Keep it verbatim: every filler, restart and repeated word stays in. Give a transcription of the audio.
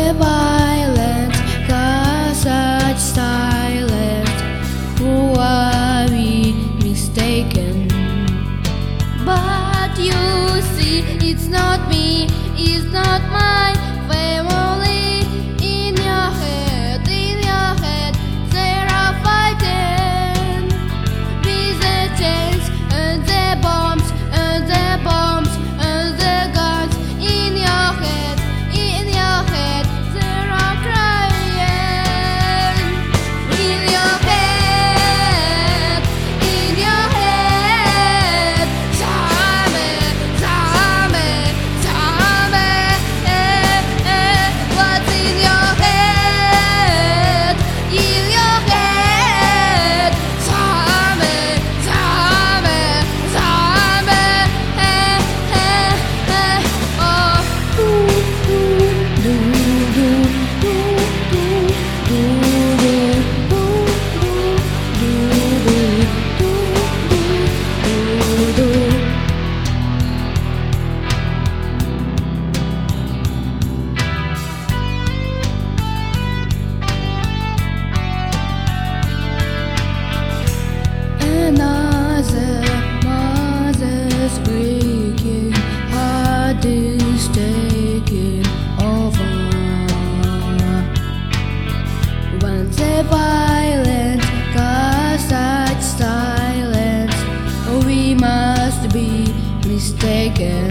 the violence cause such silence, who are we mistaken? But you see, it's not me, it's not my family. In your head, in your head, they are fighting with the tanks and the bombs and the bombs and the guns. In your head, in your head, they are crying. In your head, in your head, zombie, zombie, zombie. Eh, eh. What's in your head? In your head, zombie, zombie, zombie. Eh, eh, eh. Oh, ooh, ooh, do, do, do, do, do, do, do, do, do, do, do, do. Another mother's breaking, heart is taking over. When the violence cause such silence, we must be mistaken.